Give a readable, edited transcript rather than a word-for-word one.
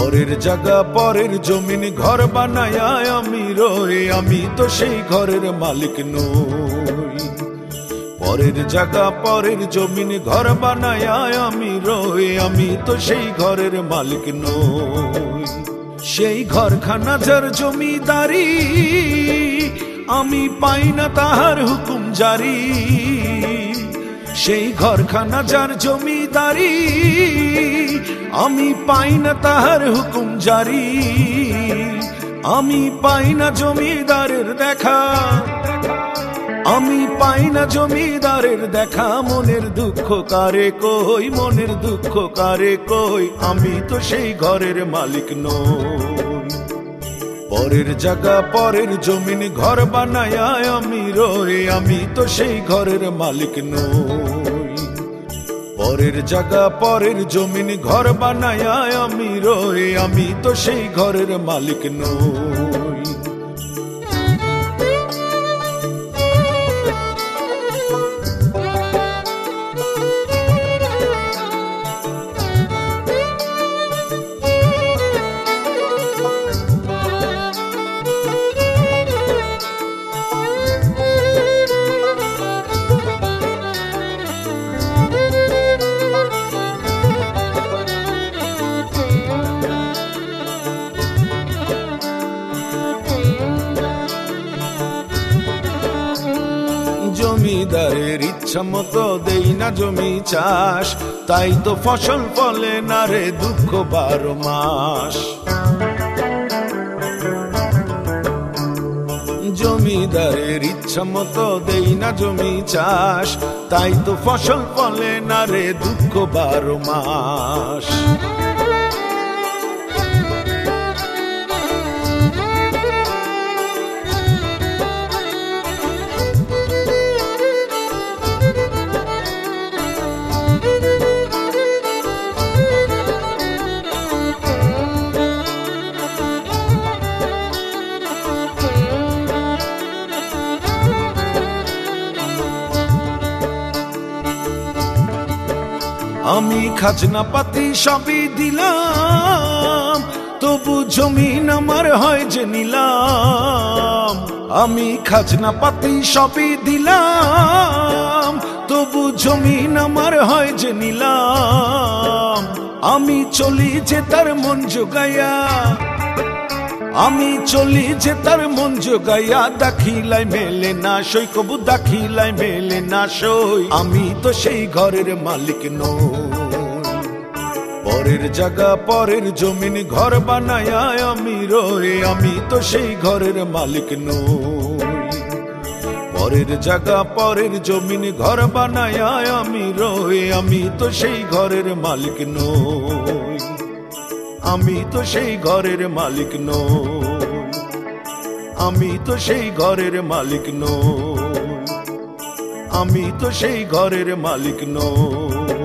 পরের জায়গা পরের জমিন ঘর বানায়া আমি রই, আমি তো সেই ঘরের মালিক নই। পরের জায়গা পরের জমিন ঘর বানায়া আমি রই, আমি তো সেই ঘরের মালিক নই। সেই ঘরখানা যার জমিদারি, আমি পাই না তাহার হুকুম জারি। সেই ঘরখানা যার জমিদারি, আমি পাই না তাহার হুকুম জারি। আমি পাই না জমিদারের দেখা, আমি পাই না জমিদারের দেখা। মনের দুঃখ কারে কই, মনের দুঃখ কারে কই, আমি তো সেই ঘরের মালিক নই। পরের জায়গা পরের জমিন ঘর বানায়া আমি রই, আমি তো সেই ঘরের মালিক নই। পরের জায়গা পরের জমিন ঘর বানায়া আমি রই, আমি তো সেই ঘরের মালিক নই। জমিদারের ইচ্ছা মতো দেই না জমি চাষ, তাই তো ফসল ফলে না রে দুঃখ 12 মাস। জমিদারের ইচ্ছা মতো দেই না জমি চাষ, তাই তো ফসল ফলে না রে দুঃখ 12 মাস। আমি খাজনা পাতি সবই দিলাম, তবু জমিন আমার হয় যে নিলাম। আমি খাজনা পাতি সবই দিলাম, তবু জমিন আমার হয় যে নিলাম। আমি চলি যে তার মন জোগাইয়া, আমি চলি যে তার মন জোগাইয়া। দাখিলাই মেলে না সই, কবু দাখিলাই মেলে না সই, আমি তো সেই ঘরের মালিক নই। পরের জায়গা পরের জমিন ঘর বানায়া আমি রই, আমি তো সেই ঘরের মালিক নই। পরের জায়গা পরের জমিন ঘর বানায়া আমি রই, আমি তো সেই ঘরের মালিক নই। আমি তো সেই ঘরের মালিক নই, আমি তো সেই ঘরের মালিক নই, আমি তো সেই ঘরের মালিক নই।